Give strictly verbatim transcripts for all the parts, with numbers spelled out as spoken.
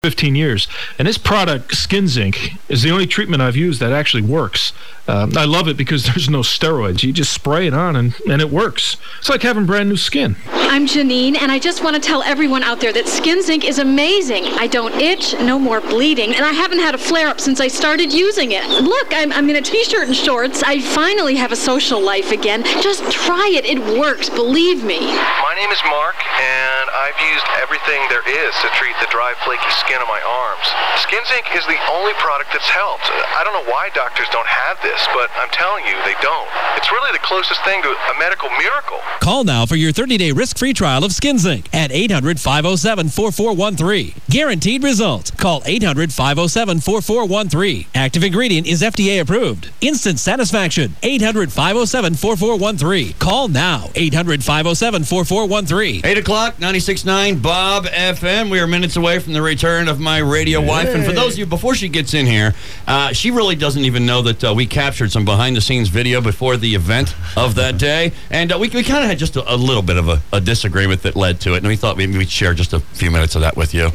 fifteen years. And this product, Skin Zinc, is the only treatment I've used that actually works. Um, I love it because there's no steroids. You just spray it on and, and it works. It's like having brand new skin. I'm Janine, and I just want to tell everyone out there that Skin Zinc is amazing. I don't itch, no more bleeding, and I haven't had a flare-up since I started using it. Look, I'm, I'm in a t-shirt and shorts. I finally have a social life again. Just try it. It works. Believe me. My name is Mark, and I've used everything there is to treat the dry, flaky skin on my arms. Skin Zinc is the only product that's helped. I don't know why doctors don't have this, but I'm telling you, they don't. It's really the closest thing to a medical miracle. Call now for your thirty-day risk-free trial of Skin Zinc at eight hundred, five oh seven, four four one three. Guaranteed results. Call eight hundred, five oh seven, four four one three. Active ingredient is F D A approved. Instant satisfaction. eight hundred, five oh seven, four four one three. Call now. eight hundred, five oh seven, four four one three. eight o'clock, ninety-six point nine Bob F M. We are minutes away from the return of my radio Hey. wife. And for those of you, before she gets in here, uh, she really doesn't even know that uh, we captured some behind-the-scenes video before the event of that day. And uh, we, we kind of had just a, a little bit of a, a disagreement that led to it. And we thought maybe we'd share just a few minutes of that with you.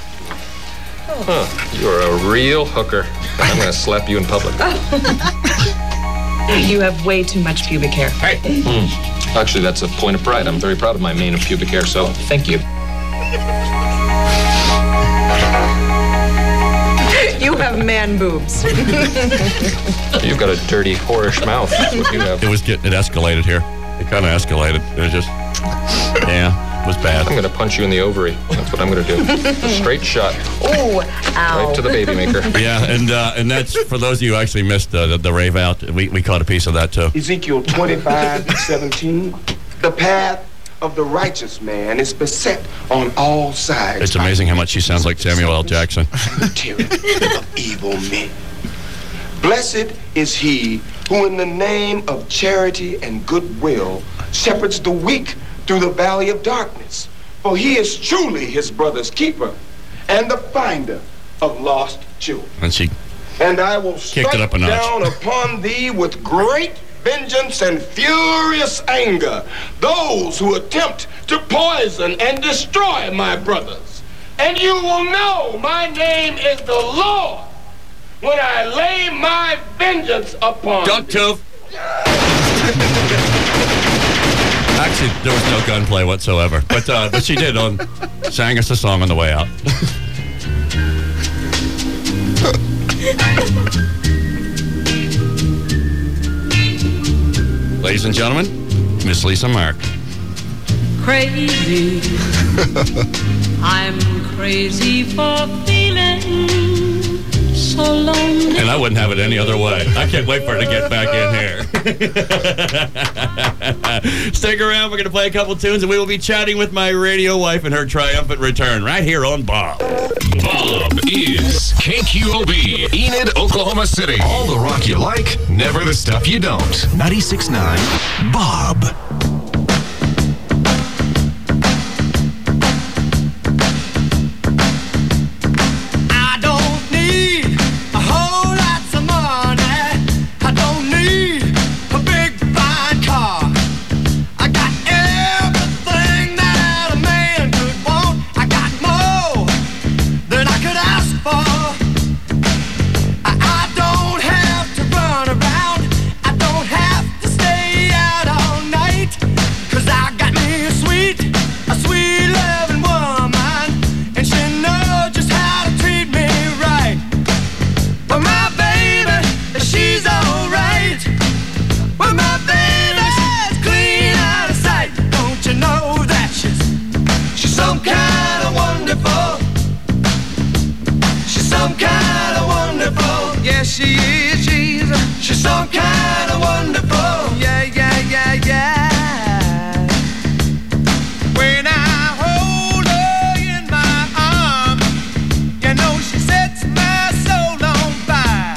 Huh. You're a real hooker. I'm going to slap you in public. You have way too much pubic hair. Hey. Mm. Actually, that's a point of pride. I'm very proud of my mane of pubic hair, so thank you. You have man boobs. You've got a dirty, whorish mouth. That's what you have. It was getting, it escalated here. It kind of escalated. It was just, yeah, it was bad. I'm going to punch you in the ovary. That's what I'm going to do. A straight shot. Oh, ow. Right to the baby maker. Yeah, and uh, and that's, for those of you who actually missed uh, the, the rave out, we, we caught a piece of that too. Ezekiel twenty-five, seventeen. The path of the righteous man is beset on all sides. It's amazing how much she sounds like Samuel L. Jackson. The tyranny of evil men. Blessed is he who in the name of charity and goodwill shepherds the weak through the valley of darkness. For he is truly his brother's keeper and the finder of lost children. And she And I will kicked strike it up a notch. down upon thee with great vengeance and furious anger those who attempt to poison and destroy my brothers. And you will know my name is the Lord when I lay my vengeance upon Duck thee. tooth. Actually, there was no gunplay whatsoever, but uh, but she did on sang us a song on the way out. Ladies and gentlemen, Miss Lisa Mark. Crazy. I'm crazy for feeling so lonely. And I wouldn't have it any other way. I can't wait for her to get back in here. Stick around. We're going to play a couple tunes, and we will be chatting with my radio wife and her triumphant return right here on Bob. Bob is K Q O B, Enid, Oklahoma City. All the rock you like, never the stuff you don't. ninety-six point nine Bob. She is, she's, she's some kind of wonderful. Yeah, yeah, yeah, yeah. When I hold her in my arms, you know she sets my soul on fire.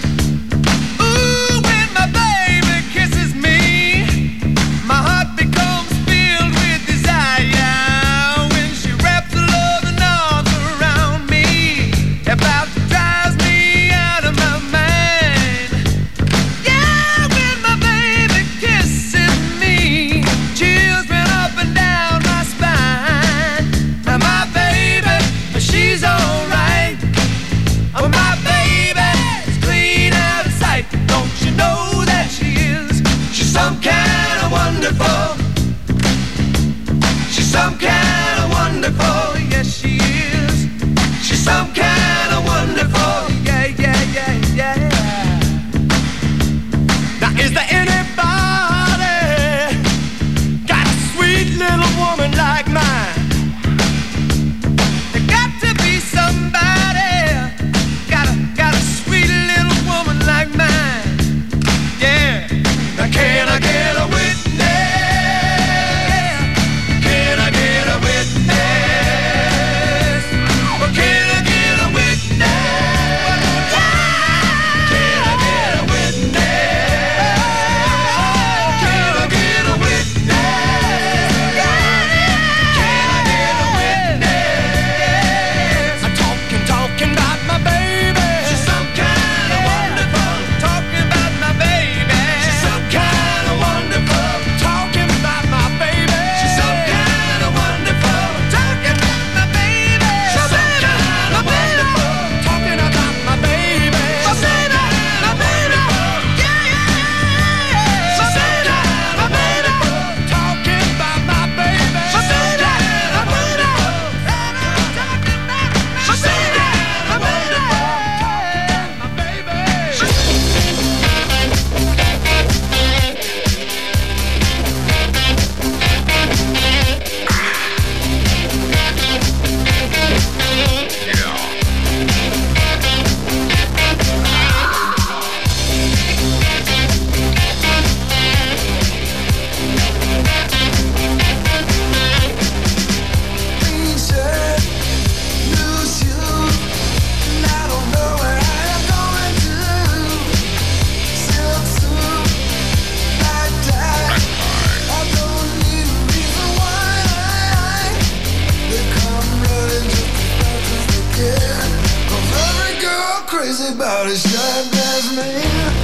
Ooh, when my baby kisses me, my heart becomes filled with desire. When she wraps her loving arms around me, about to drive me out of my mind. Yeah. crazy about a short-dressed man.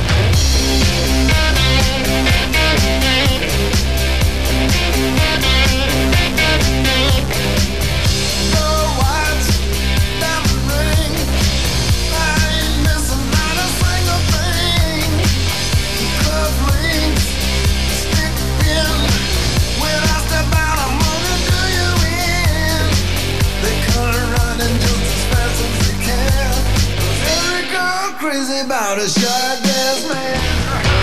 Crazy about a short-dressed man.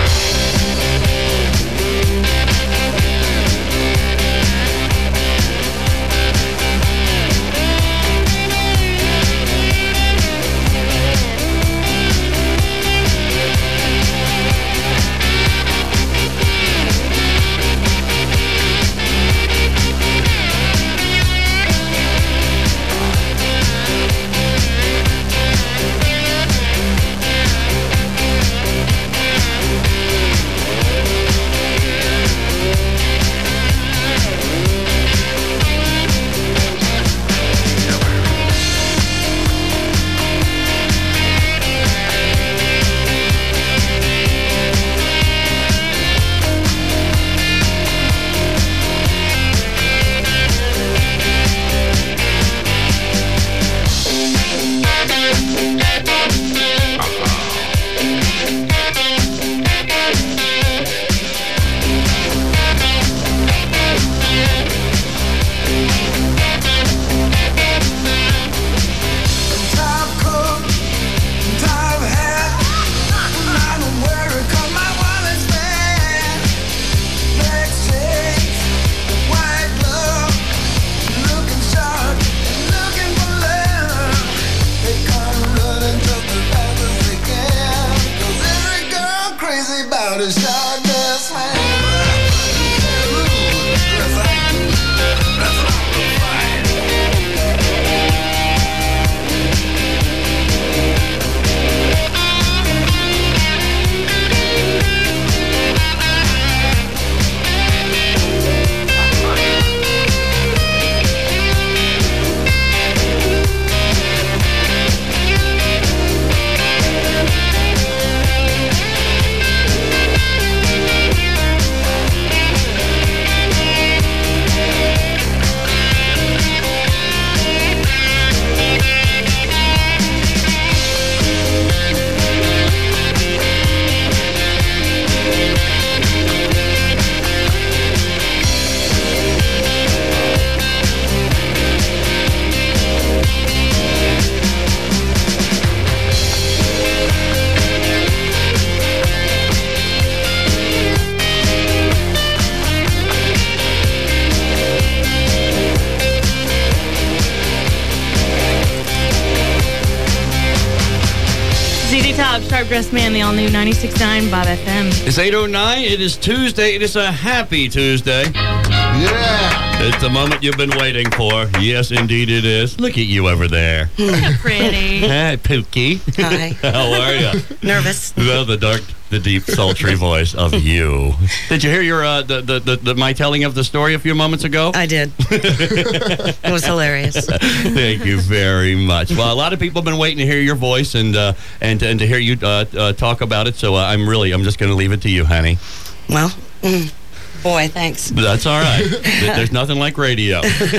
Sharp-dressed man, the all-new ninety-six point nine Bob F M. It's eight oh nine. It is Tuesday. It is a happy Tuesday. Yeah. It's the moment you've been waiting for. Yes, indeed it is. Look at you over there. Pretty. Hi, Pookie. Hi. How are you? Nervous. Well, the dark, the deep, sultry voice of you. Did you hear your uh, the, the, the, the my telling of the story a few moments ago? I did. It was hilarious. Thank you very much. Well, a lot of people have been waiting to hear your voice and uh, and and to hear you uh, uh, talk about it. So uh, I'm really I'm just going to leave it to you, honey. Well. Mm. Boy, thanks. That's all right. There's nothing like radio.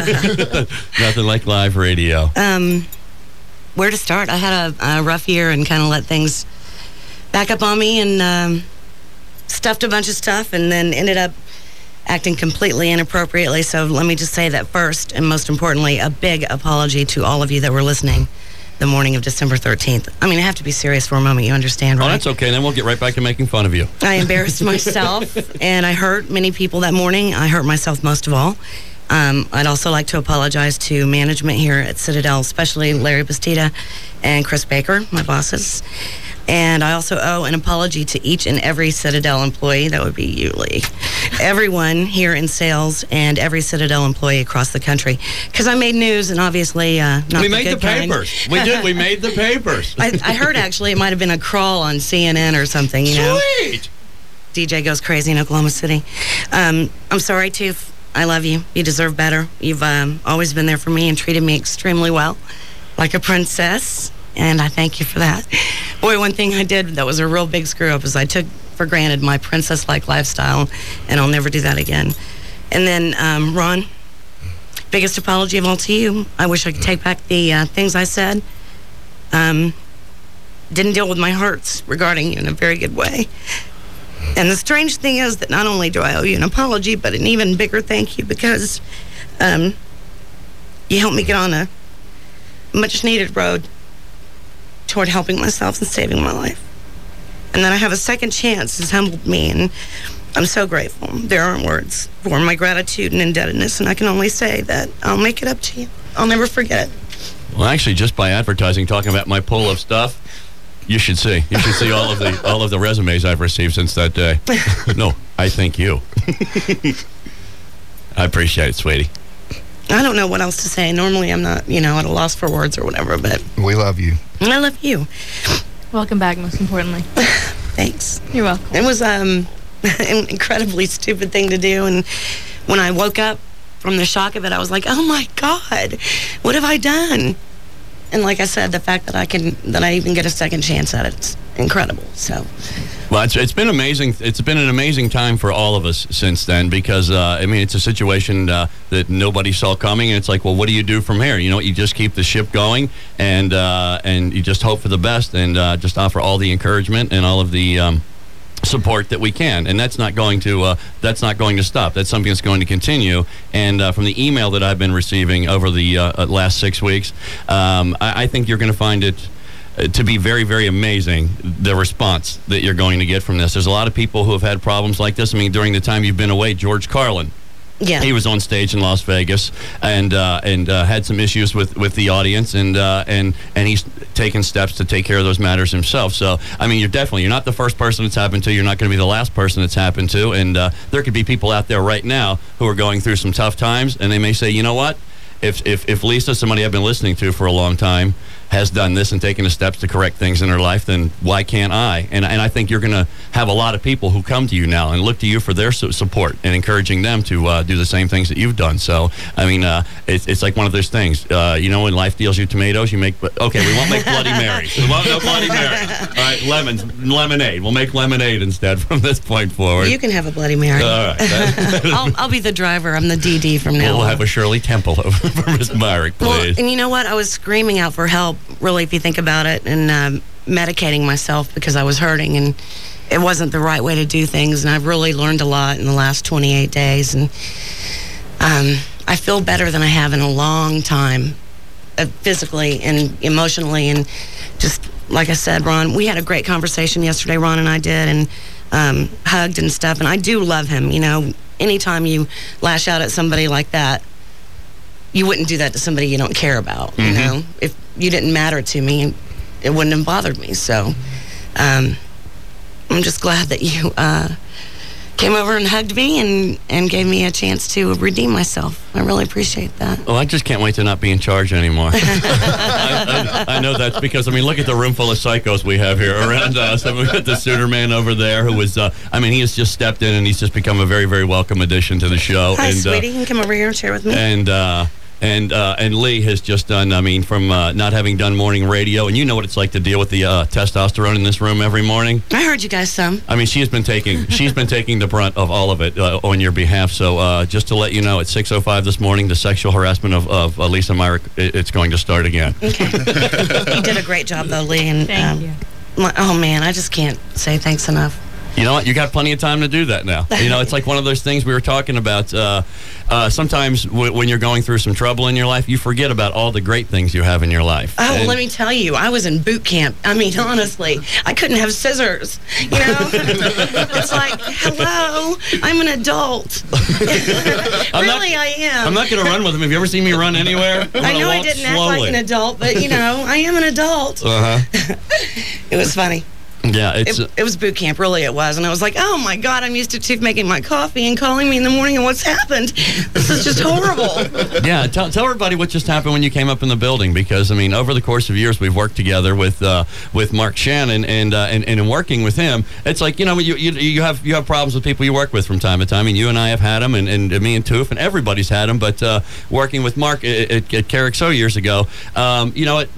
Nothing like live radio. Um, where to start? I had a, a rough year and kind of let things back up on me and um, stuffed a bunch of stuff and then ended up acting completely inappropriately. So let me just say that first and most importantly, a big apology to all of you that were listening the morning of December thirteenth. I mean, I have to be serious for a moment. You understand, right? Oh, that's okay. Then we'll get right back to making fun of you. I embarrassed myself, and I hurt many people that morning. I hurt myself most of all. Um, I'd also like to apologize to management here at Citadel, especially Larry Bastida and Chris Baker, my bosses. And I also owe an apology to each and every Citadel employee. That would be you, Lee. Everyone here in sales and every Citadel employee across the country. Because I made news and obviously uh, not We the made good the papers. kind. We did. We made the papers. I, I heard actually it might have been a crawl on C N N or something, you know. Sweet. D J goes crazy in Oklahoma City. Um, I'm sorry, Toof. I love you. You deserve better. You've um, always been there for me and treated me extremely well, like a princess. and I thank you for that. Boy, one thing I did that was a real big screw-up is I took for granted my princess-like lifestyle, and I'll never do that again. And then, um, Ron, biggest apology of all to you. I wish I could take back the uh, things I said. Um, didn't deal with my hurts regarding you in a very good way. And the strange thing is that not only do I owe you an apology, but an even bigger thank you because um, you helped me get on a much-needed road toward helping myself and saving my life. And that I have a second chance has humbled me, and I'm so grateful. There aren't words for my gratitude and indebtedness, and I can only say that I'll make it up to you. I'll never forget it. Well, actually, just by advertising, talking about my pull of stuff, you should see. You should see all of the all of the resumes I've received since that day. No, I thank you. I appreciate it, sweetie. I don't know what else to say. Normally, I'm not, you know, at a loss for words or whatever, but we love you. I love you. Welcome back, most importantly. Thanks. You're welcome. It was um, an incredibly stupid thing to do, and when I woke up from the shock of it, I was like, oh my God, what have I done? And like I said, the fact that I can, that I even get a second chance at it's incredible. So, well, it's, it's been amazing. It's been an amazing time for all of us since then because, uh, I mean, it's a situation uh, that nobody saw coming. And it's like, well, what do you do from here? You know, you just keep the ship going and uh, and you just hope for the best and uh, just offer all the encouragement and all of the um, support that we can, and that's not going to uh, that's not going to stop. That's something that's going to continue. And uh, from the email that I've been receiving over the uh, last six weeks, um, I, I think you're going to find it uh, to be very, very amazing, the response that you're going to get from this. There's a lot of people who have had problems like this. I mean, during the time you've been away, George Carlin. Yeah. He was on stage in Las Vegas and uh, and uh, had some issues with, with the audience, and uh, and and he's taken steps to take care of those matters himself. So, I mean, you're definitely, you're not the first person it's happened to. You're not going to be the last person it's happened to. And uh, there could be people out there right now who are going through some tough times, and they may say, you know what? If, if, if Lisa, somebody I've been listening to for a long time, has done this and taken the steps to correct things in her life, then why can't I? And, and I think you're going to have a lot of people who come to you now and look to you for their su- support and encouraging them to uh, do the same things that you've done. So, I mean, uh, it's, it's like one of those things. Uh, you know, when life deals you tomatoes, you make, okay, we won't make Bloody Marys. We won't no Bloody Marys. All right, lemons, lemonade. We'll make lemonade instead from this point forward. You can have a Bloody Mary. All right. I'll, I'll be the driver. I'm the D D from now We'll on. have a Shirley Temple over for Miss Myrick, please. Well, and you know what? I was screaming out for help, really, if you think about it, and um, medicating myself because I was hurting, and it wasn't the right way to do things. And I've really learned a lot in the last twenty-eight days, and um, I feel better than I have in a long time, uh, physically and emotionally, and just like I said, Ron, we had a great conversation yesterday. Ron and I did, and um, hugged and stuff. And I do love him. You know, anytime you lash out at somebody like that, you wouldn't do that to somebody you don't care about. Mm-hmm. You know, if you didn't matter to me, it wouldn't have bothered me. So um, I'm just glad that you uh, came over and hugged me and, and gave me a chance to redeem myself. I really appreciate that. Oh, I just can't wait to not be in charge anymore. I, I, I know that's because, I mean, look at the room full of psychos we have here around us. And we've got the Sooner Man over there who was, uh, I mean, he has just stepped in and he's just become a very, very welcome addition to the show. Hi, and, sweetie. Uh, you can come over here and share with me. And, uh, And uh, and Lee has just done, I mean, from uh, not having done morning radio, and you know what it's like to deal with the uh, testosterone in this room every morning. I heard you guys some. I mean, she has been taking she's been taking the brunt of all of it uh, on your behalf. So uh, just to let you know, at six oh five this morning, the sexual harassment of, of uh, Lisa Myrick, it, it's going to start again. Okay. You did a great job, though, Lee. And, Thank um, you. My, oh, man, I just can't say thanks enough. You know what? You got plenty of time to do that now. You know, it's like one of those things we were talking about. Uh, uh, sometimes w- when you're going through some trouble in your life, you forget about all the great things you have in your life. Oh, and let me tell you, I was in boot camp. I mean, honestly, I couldn't have scissors. You know, it's like, hello, I'm an adult. I'm really, not, I am. I'm not going to run with him. Have you ever seen me run anywhere? I'm I gonna know I walk didn't slowly. act like an adult, but you know, I am an adult. Uh huh. It was funny. Yeah, it's. It, it was boot camp, really it was. And I was like, oh my God, I'm used to Chief making my coffee and calling me in the morning and what's happened. This is just horrible. Yeah, tell, tell everybody what just happened when you came up in the building, because, I mean, over the course of years, we've worked together with uh, with Mark Shannon, and, uh, and and in working with him, it's like, you know, you, you you have you have problems with people you work with from time to time, and you and I have had them, and, and me and Toof, and everybody's had them, but uh, working with Mark at, at, at Carrick So years ago, um, you know, it,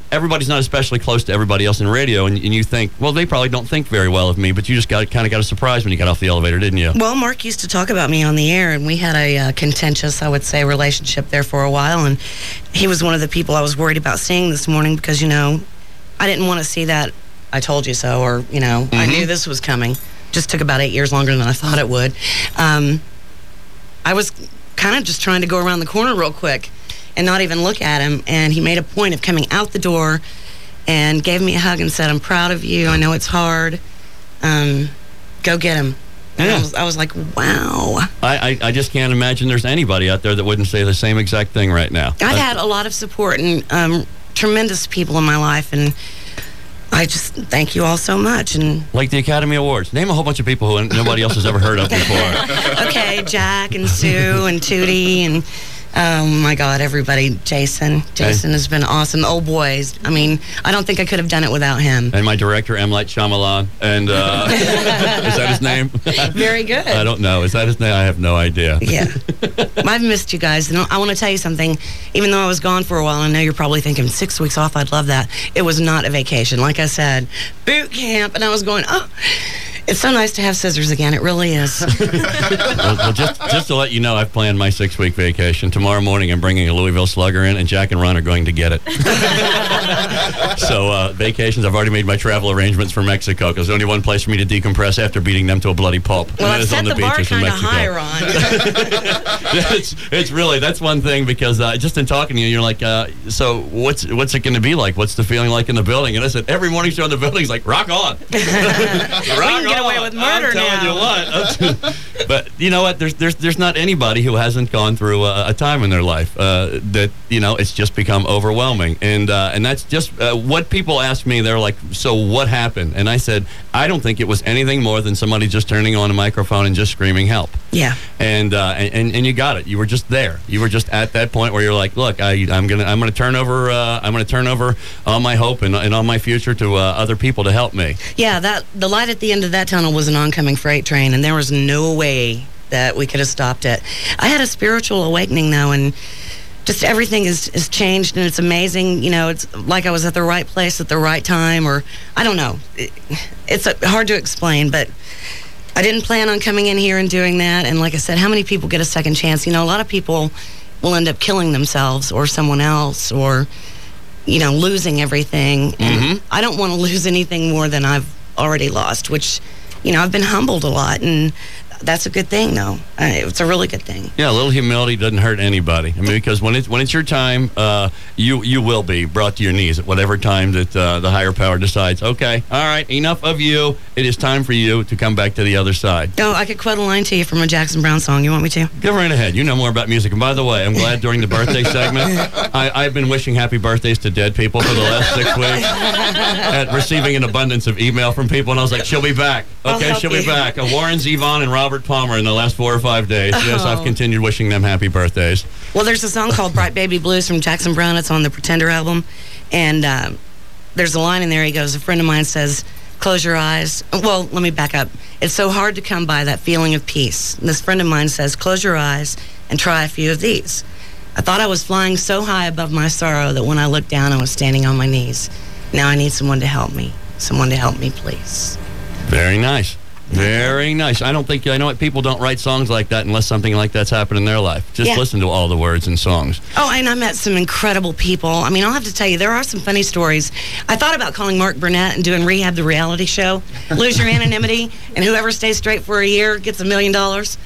everybody's not especially close to everybody else in radio, and, and you think, well, they probably don't think very well of me, but you just got kind of got a surprise when you got off the elevator, didn't you? Well, Mark used to talk about me on the air, and we had a uh, contentious, I would say, relationship there for a while, and he was one of the people I was worried about seeing this morning because, you know, I didn't want to see that I told you so, or, you know, mm-hmm. I knew this was coming. Just took about eight years longer than I thought it would. Um, I was kind of just trying to go around the corner real quick and not even look at him, and he made a point of coming out the door and gave me a hug and said, I'm proud of you. I know it's hard. Um, go get him. And Yeah. I was, I was like, wow. I, I, I just can't imagine there's anybody out there that wouldn't say the same exact thing right now. I've had a lot of support and um, tremendous people in my life, and I just thank you all so much. And Like the Academy Awards. Name a whole bunch of people who nobody else has ever heard of before. okay, Jack and Sue and Tootie and oh my God, everybody. Jason. Jason has been awesome. Oh boys. I mean, I don't think I could have done it without him. And my director, M. Light Shyamalan. And uh, is that his name? Very good. I don't know. Is that his name? I have no idea. Yeah. I've missed you guys. And I want to tell you something. Even though I was gone for a while, I know you're probably thinking six weeks off, I'd love that. It was not a vacation. Like I said, boot camp. And I was going, oh, it's so nice to have scissors again. It really is. well, well, just just to let you know, I've planned my six-week vacation. Tomorrow morning, I'm bringing a Louisville Slugger in, and Jack and Ron are going to get it. so, uh, vacations, I've already made my travel arrangements for Mexico, because there's only one place for me to decompress after beating them to a bloody pulp. Well, and I've that is set on the, the bar beaches in kind of Mexico. high, Ron. it's, it's really, that's one thing, because uh, just in talking to you, you're like, uh, so what's what's it going to be like? What's the feeling like in the building? And I said, every morning show in the building is like, rock on. we can get away with murder I'm telling now. you what. But you know what? There's there's there's not anybody who hasn't gone through a, a time in their life uh, that, you know, it's just become overwhelming, and uh, and that's just uh, what people ask me. They're like, so what happened? And I said, I don't think it was anything more than somebody just turning on a microphone and just screaming help. Yeah. And uh, and and you got it. You were just there. You were just at that point where you're like, look, I I'm gonna I'm gonna turn over uh, I'm gonna turn over all my hope and, and all my future to uh, other people to help me. Yeah, that the light at the end of that tunnel was an oncoming freight train, and there was no way that we could have stopped it. I had a spiritual awakening, though, and just everything is, is changed, and it's amazing. You know, it's like I was at the right place at the right time, or I don't know. It, it's uh, hard to explain, but I didn't plan on coming in here and doing that. And like I said, how many people get a second chance? You know, a lot of people will end up killing themselves or someone else, or, you know, losing everything. And Mm-hmm. I don't want to lose anything more than I've already lost, which, you know, I've been humbled a lot, and that's a good thing, though. Uh, it's a really good thing. Yeah, a little humility doesn't hurt anybody. I mean, because when it's when it's your time, uh, you you will be brought to your knees at whatever time that uh, the higher power decides. Okay, all right, enough of you. It is time for you to come back to the other side. Oh, I could quote a line to you from a Jackson Brown song. You want me to? Go right ahead. You know more about music. And by the way, I'm glad during the birthday segment, I, I've been wishing happy birthdays to dead people for the last six weeks, and receiving an abundance of email from people, and I was like, she'll be back. Okay, she'll be you. back. Uh, Warren Zevon and Robert Palmer in the last four or five days. Yes, I've Oh. continued wishing them happy birthdays. Well, there's a song called Bright Baby Blues from Jackson Brown. It's on the Pretender album. And uh, there's a line in there. He goes, a friend of mine says, close your eyes. Well, let me back up. It's so hard to come by that feeling of peace. And this friend of mine says, close your eyes and try a few of these. I thought I was flying so high above my sorrow that when I looked down, I was standing on my knees. Now I need someone to help me. Someone to help me, please. Very nice. Very nice. I don't think, I know what, people don't write songs like that unless something like that's happened in their life. Just Yeah. listen to all the words and songs. Oh, and I met some incredible people. I mean, I'll have to tell you, there are some funny stories. I thought about calling Mark Burnett and doing Rehab, the reality show. Lose your anonymity, and whoever stays straight for a year gets a million dollars.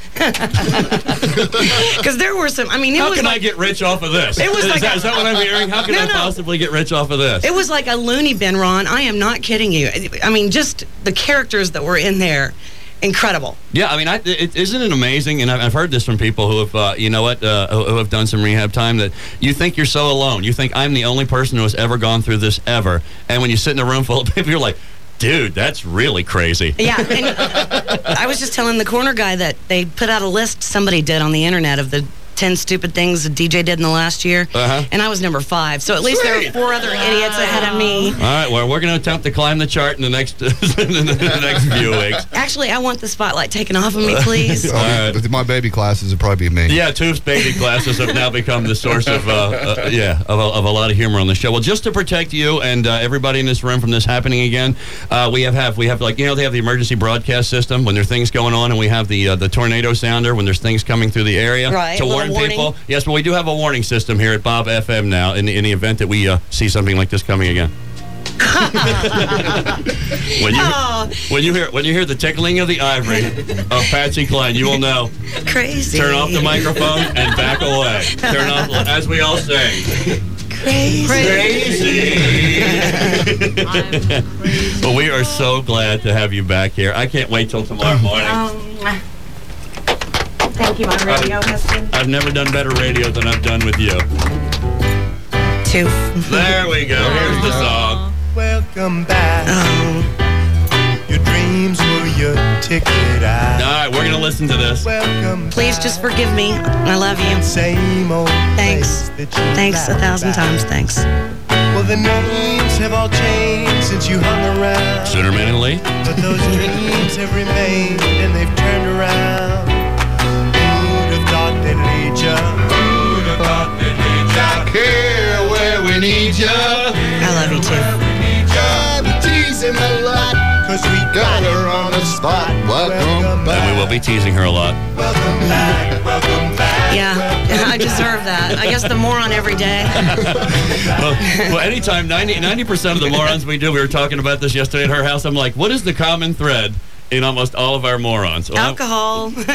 Because there were some, I mean, it How was can like, I get rich off of this? It was is, like that, a- is that what I'm hearing? How can No, I no. possibly get rich off of this? it was like a loony bin, Ron. I am not kidding you. I mean, just the characters that were in there, incredible. Yeah, I mean, I, it, isn't it amazing? And I've, I've heard this from people who have, uh, you know what, uh, who, who have done some rehab time, that you think you're so alone. You think I'm the only person who has ever gone through this ever. And when you sit in a room full of people, you're like, dude, that's really crazy. Yeah, and I was just telling the corner guy that they put out a list somebody did on the internet of the ten stupid things a D J did in the last year. Uh-huh. And I was number five. So at least there were four other idiots ahead of me. All right, well, we're going to attempt to climb the chart in the next in the next few weeks. Actually, I want the spotlight taken off of me, please. All right. My baby classes would probably be me. Yeah, Tooth's baby classes have now become the source of uh, uh, yeah of a, of a lot of humor on the show. Well, just to protect you and uh, everybody in this room from this happening again, uh, we have, have we have like you know they have the emergency broadcast system when there are things going on, and we have the uh, the tornado sounder when there's things coming through the area right, to warn warning. people. Yes, but we do have a warning system here at Bob F M now in the, in the event that we uh, see something like this coming again. when you Oh. when you hear when you hear the tickling of the ivory of Patsy Cline, you will know. Crazy. Turn off the microphone and back away. Turn off, as we all say. Crazy. Crazy. Well, we are so glad to have you back here. I can't wait till tomorrow morning. Um, thank you, my radio husband. I've never done better radio than I've done with you. Two. There we go. Here's the song. Welcome back. Oh. Your dreams were your ticket out. All right, we're going to listen to this. Welcome Please just forgive me. I love you. Same old Thanks. place that you Thanks a laughed thousand about. times. Thanks. Well, the names have all changed since you hung around. Soonerman and Lee. But those dreams have remained and they've turned around. Who'd have thought they'd lead ya? Who'd have thought they'd lead ya? Here where we need you. I love you too. God, teasing a lot. Cause we Got her on the spot. Welcome back. And we will be teasing her a lot. Welcome back, welcome back. Yeah, I deserve that. I guess the moron every day. well, well, anytime, ninety percent of the morons we do, we were talking about this yesterday at her house, I'm like, what is the common thread in almost all of our morons? Well, Alcohol. so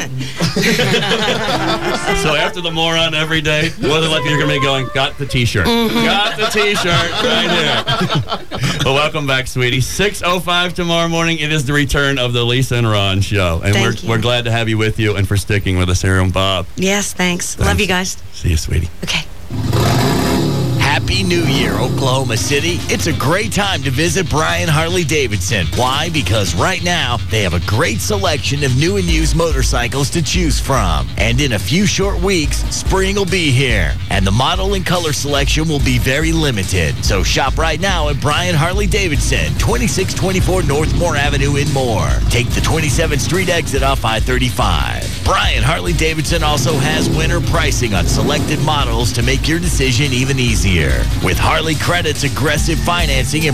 after the moron every day, more than likely you're going to be going, got the T-shirt. Mm-hmm. Got the T-shirt right here. Well, welcome back, sweetie. six oh five tomorrow morning. It is the return of the Lisa and Ron show. And Thank we're, you. we're glad to have you with you and for sticking with us here on Bob. Yes, thanks. Thanks. Love you guys. See you, sweetie. Okay. Happy New Year, Oklahoma City. It's a great time to visit Brian Harley-Davidson. Why? Because right now, they have a great selection of new and used motorcycles to choose from. And in a few short weeks, spring will be here. And the model and color selection will be very limited. So shop right now at Brian Harley-Davidson, twenty-six twenty-four North Moore Avenue in Moore. Take the twenty-seventh Street exit off I thirty-five. Brian Harley-Davidson also has winter pricing on selected models to make your decision even easier. With Harley Credit's aggressive financing and